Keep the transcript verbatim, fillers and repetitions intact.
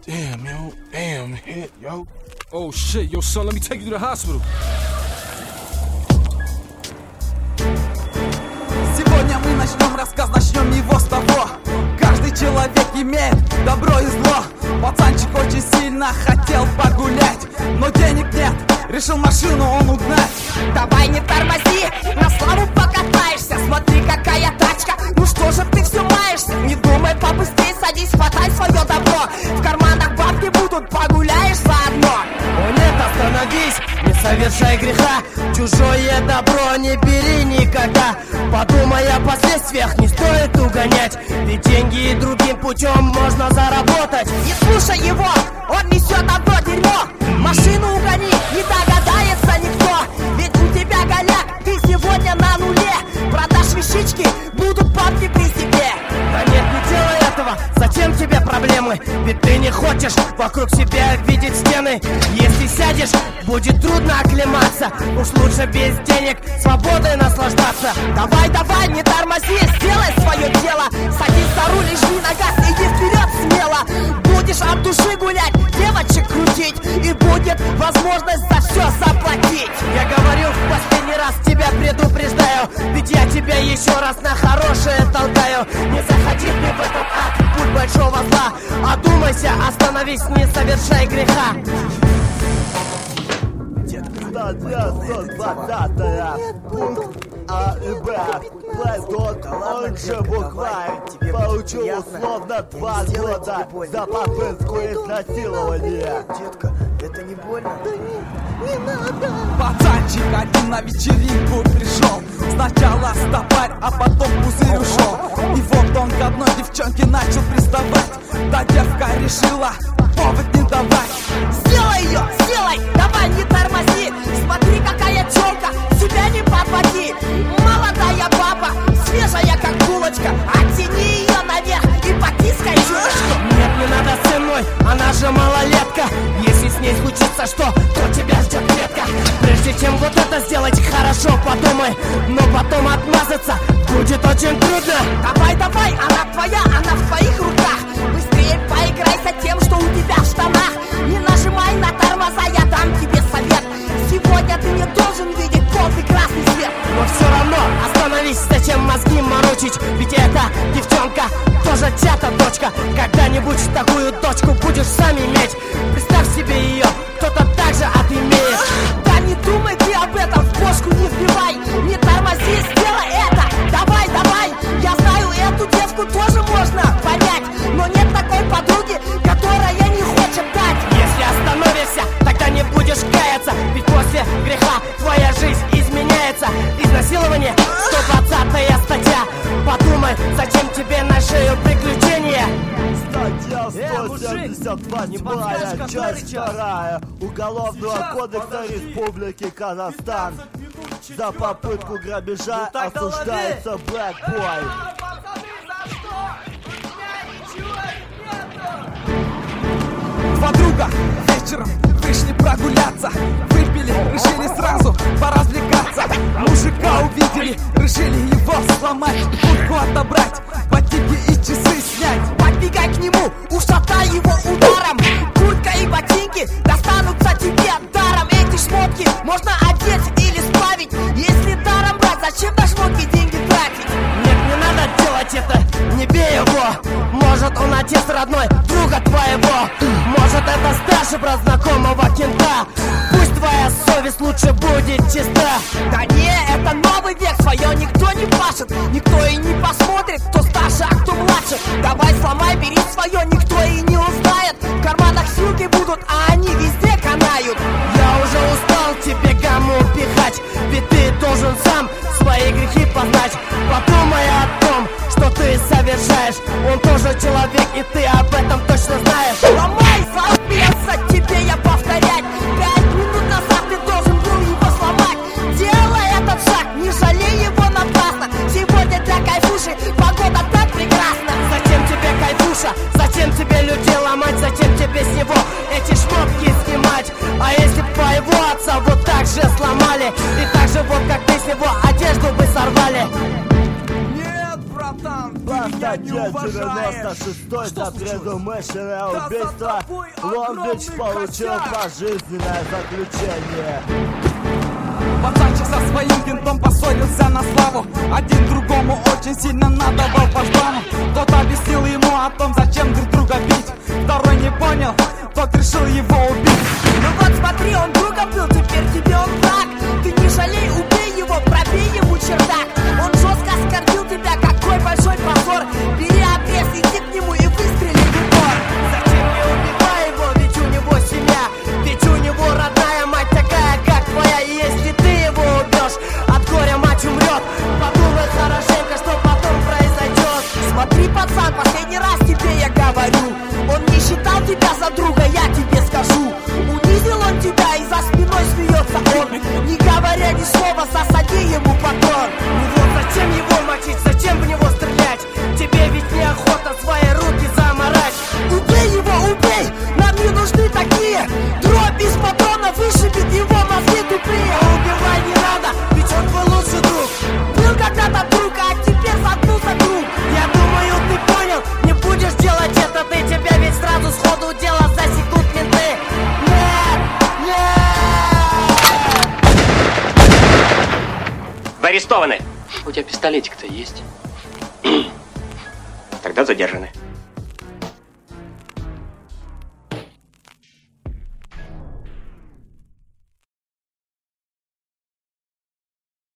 Damn, yo. Damn, hit, yo. Oh shit, yo son, let me take you to the hospital. Сегодня мы начнем рассказ, начнем его с того. Каждый человек имеет добро и зло. Пацанчик очень сильно хотел погулять, но денег нет, решил машину он угнать. Давай не тормози, на славу покатаешься. Смотри, какая тачка, ну что же ты все маешься? Не думай, побыстрее садись, хватай свое добро. В карманах бабки будут, погуляешь заодно. О нет, остановись, не совершай греха. Чужое добро не бери никогда. Подумай о последствиях, не стоит угонять. Ведь деньги и другим путем можно заработать. Не слушай его, он несет одно дерьмо. Машину угони, не догадается никто. Ведь у тебя голяк, ты сегодня на нуле. Продашь вещички, будут бабки при себе. Да нет, не делай этого, зачем тебе проблемы? Ведь ты не хочешь вокруг себя видеть стены. Если сядешь, будет трудно оклематься. Уж лучше без денег свободой наслаждаться. Давай, давай, не тормози, сделай свое дело. Садись за руль и жми на газ, иди вперед смело. Будешь от души гулять, девочек крутить, и будет возможность за все заплатить. Я говорю в последний раз, тебя предупреждаю. Ведь я тебя еще раз на хорошее толкаю. Не заходи мне в этот ад, путь большого зла. Одумайся, остановись, не совершай греха. Статья сто двадцатая, пункт А и Б. Плейдот, он же букварь, получил условно два года за попытку изнасилования. Детка, это не больно? Да не, не надо. Пацанчик один на вечеринку пришел. Сначала стопарь, а потом пузырь ушел. И вот он к одной девчонке начал приставать. Да девка решила повод не давать. Сделай ее, сделай, давай не тормози. Смотри, какая тёлка, себя не попади. Молодая баба, свежая как булочка. Оттяни ее наверх и потискай чушку. Нет, не надо со мной, она же малолетка. Если с ней случится что, то тебя ждет ветка. Прежде чем вот это сделать, хорошо подумай. Но потом отмазаться будет очень трудно. Давай, давай, она твоя, она в твоих руках. Быстрее поиграйся тем, что у тебя в штанах. Не нажимай на тормоза, я дам тебе совет. Сегодня ты не должен видеть полный красный свет. Но все равно остановись, зачем мозги морочить? Ведь эта девчонка тоже чья-то дочка. Когда-нибудь такую дочку будешь сам иметь. Представь себе ее, кто-то так же отымеет. Да не думай ты об этом, в бошку не вбивай. Не тормози, сделай это, давай, давай. Я знаю, эту девку тоже можно понять. Но нет такой подруги, которая не хочет дать. Если остановишься, тогда не будешь каяться. Ведь после греха твоя жизнь изменяется. Изнасилование, сто двадцатая статья. Подумай, зачем тебе на шею приключения? Статья сто семьдесят восьмая, часть вторая Уголовного кодекса Республики Казахстан. За попытку грабежа осуждается Black Boy. Два друга вечером вышли прогуляться. Выпили, решили сразу поразвлекаться. Мужика увидели, решили его сломать. Куртку отобрать, ботинки и часы снять. Подбегай к нему, ушатай его ударом. Куртка и ботинки достанутся тебе даром. Эти шмотки можно одеть или сплавить. Если даром брать, зачем на шмотки деньги тратить? Нет, не надо делать это, не бей его. Может, он отец родной друга твоего. Может, это старший брат знакомого кента. Пусть твоя совесть лучше будет чиста. Да не, это новый век, свое никто не пашет. Никто и не посмотрит, кто старше, а кто младше. Давай сломай, бери свое, никто и не узнает. В карманах ссылки будут, а они везде канают. Я уже устал тебе гамму пихать. Ведь ты должен сам свои грехи познать. Подумай о том, что ты совершаешь. Он тоже человек, и ты об этом точно знаешь. Ломай, заебался, тебе я повторять. Пять минут назад ты должен был его сломать. Делай этот шаг, не жалей его напрасно. Сегодня для кайфуши погода так прекрасна. Зачем тебе кайфуша? Зачем тебе людей ломать? Зачем тебе с него эти шмотки снимать? А если б твоего отца вот так же сломали, и так же вот как ты с него одежду бы сорвали? Нет, братан, ты Статья Статья девяносто шестой за предумышленное убийство. Лонг-Бич получил пожизненное заключение. Пацанчик со своим винтом поссорился на славу. Один другому очень сильно надавал по жбану. Тот объяснил ему о том, зачем друг друга бить. Второй не понял, тот решил его убить. Ну вот смотри, он друга был, теперь тебе он враг. Ты не жалей, убей его, пробей ему чердак. Он жестко оскорбил тебя, какой большой позор. Бери обрез, иди к нему и выстрели в упор. Зачем не убивай его, ведь у него семья. Ведь у него родная мать такая, как твоя. И если ты его убьешь, от горя мать умрет. Подумай хорошенько, что потом произойдет. Смотри, пацан, последний раз тебе я говорю. Он не считал тебя за друга, я тебе скажу. Унизил он тебя и за спиной смеется он. Не говоря ни слова, засади ему патрон. Ну вот зачем его мочить, зачем в него стрелять? Тебе ведь неохота свои руки заморать. Убей его, убей, нам не нужны такие. Дробь из патрона вышибет его мозги тупые. Убивай не надо, ведь он твой лучший друг. Был когда-то друг, а теперь заткнулся друг. Я думаю, ты понял, не будешь делать это ты. Тебя ведь сразу сходу дело засекут менты. Нет, нет. Вы арестованы. У тебя пистолетик-то есть? Тогда задержаны.